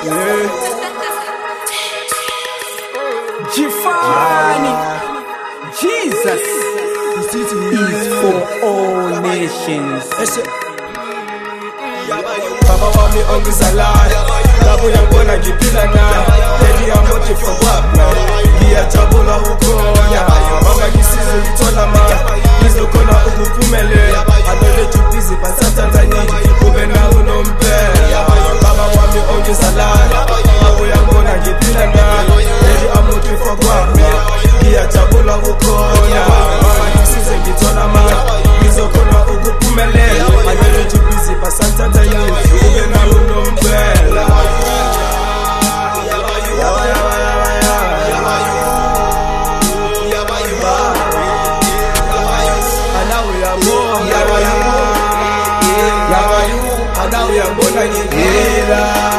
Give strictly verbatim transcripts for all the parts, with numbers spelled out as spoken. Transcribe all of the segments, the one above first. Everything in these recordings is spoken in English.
Yeah. Jifani, Jesus is for all nations. Baba wami ongizalayo, ngabuya ngibona ngiphila nayo. Daddy I'm working for what man? Ngiyajabula ukhona, mama ngisize ngithola mali, ngizokhona ukuphumelela. I know that you busy but sometimes I need you, ube nawe unompela. Baba wami ongizalayo, ngabuya ngibona ngiphila nayo. Daddy I'm working for what man? Ngiyajabula ukhona, mama ngisize ngithola mali, ngizokhona ukuphumelela. I know that you busy but sometimes I need you, ube nawe unompela. Uyangibona ngigila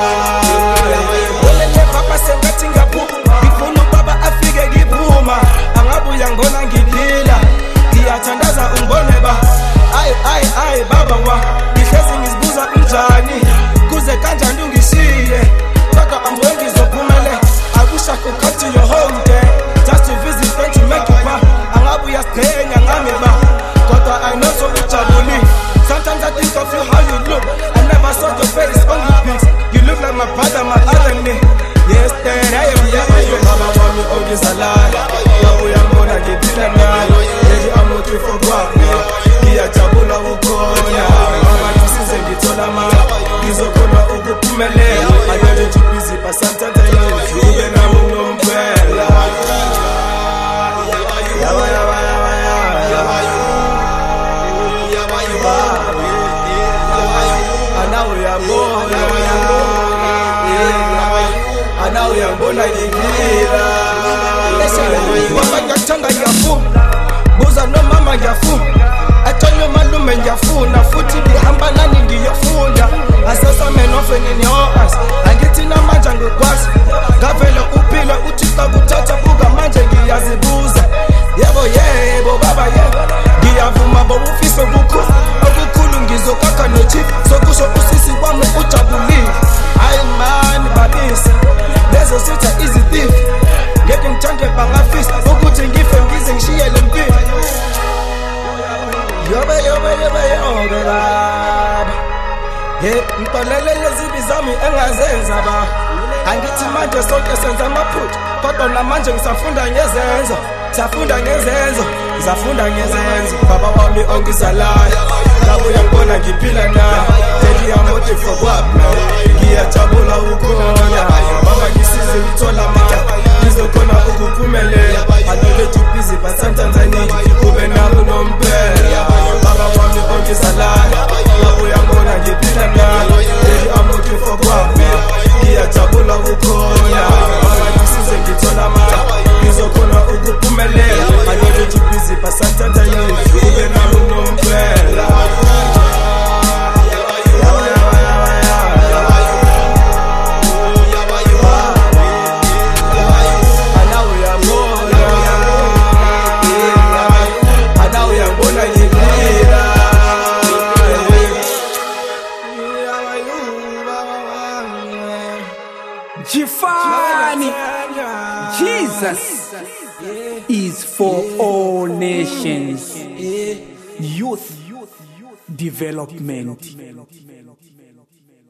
Olele papa sengathi ngaphuma ngifuna ubaba afike ngiphuma angabe uyangibona ngiphila ngiyathandaza ungibone ba ay ay ay baba wa ngihlezi ngizibuza unjani kuze kanjani ungishiye kodwa angiboni ngizophumelela I wish I could come to your home day just to visit and to make you proud angabe uyasiqhenya ngami ba kodwa I know so ujabuli sometimes I think of you how you look I never saw your face on the pics you look like my brother my other name yesterday I am there baba wami ongizalayo ngabuya ngibona ngiphila nayo Daddy I'm looking for what ngiyajabula ukhona mama ngisize ngithola mali ngizokhona ukuphumelela I know that you busy but sometimes I need you ube nawe unompela yaba yaba yaba yaba Ana uyangibona ngigila Baba ngiyathanda ngiyafuna Buza nomama ngiyafuna Athonya malume ngiyafuna futhi ngihamba nani ngiyafunda Asasa man often in your eyes angithi namanje ngikwazi ngavela uphila uthi xa kuthatha buka manje ngiyazibuza Yebo yebo baba yebo ngiyavuma bobu ufise kukhulu okukhulu ngizokakha nochief sokusho usisi wami ujabulile hayi man babisi lezo sitha izitifu ngeke ngithande bangafisa ukuthi ngife ngize ngishiye lempilo yobe yobe yobe yobe baba hey ngitolele lezibi zami engazenza ba angithi manje sonke senza amaphutha kodwa namanje ngisafunda ngezenzo safunda ngezenzo ngizafunda ngezenzo baba wami ongizalayo ngabuya ngibona ngiphila nayo Daddy I'm working for what man ngiyajabula ukhona mama ngisize ngithola mali ngizokhona ukuphumelela I know that you busy but sometimes I need you ube nawe unompela baba wami ongizalayo ngabuya ngibona ngiphila nayo Daddy I'm working for what man ngiyajabula ukhona mama ngisize ngithola mali ngizokhona ukuphumelela I know that you busy but sometimes I need you ube nawe unompela Jifani, Jesus is for all nations. Youth development.